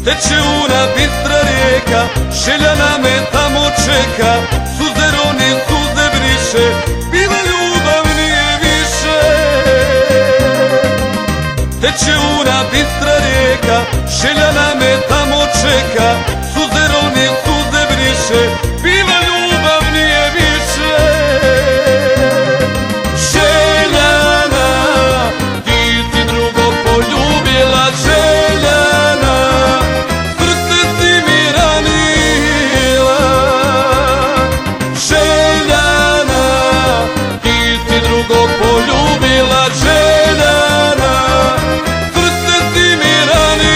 Teče una bistra rijeka, željena me tamo čeka, suze roni, suze briše, bila ljubav nije više. Teče una bistra rijeka, željena me tamo čeka, suze roni, suze briše, bila ljubav nije više. Željana, ti si drugog poljubila, Željana, srce si mi ranila. Željana, ti si drugog poljubila, Željana, srce si mi ranila.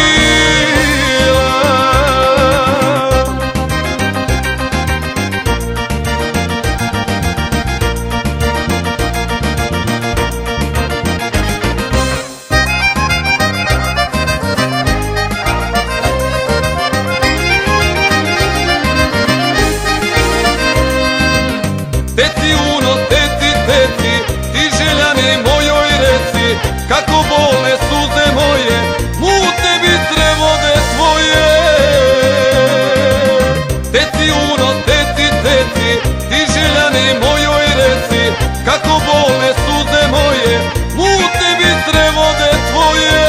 Teci uno, teci, teci, ti Željani mojoj reci, kako bole suze moje, mutne bistre vode tvoje. Teci uno, teci, teci, ti Željani mojoj reci, kako bole suze moje, mutne bistre vode tvoje.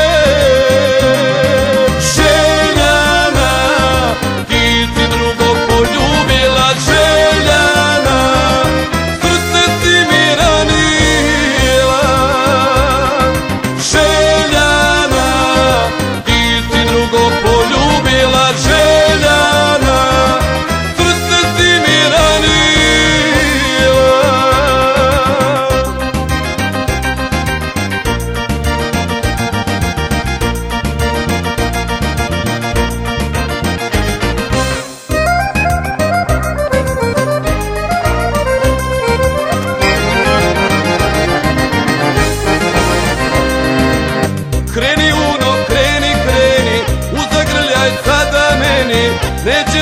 Željana, ti si drugog poljubila, Željana, srce si mi ranila. Željana, ti si drugog poljubila, Željana, srce si mi ranila. Kreni uno, kreni, kreni, uzagrljaj sada meni, neće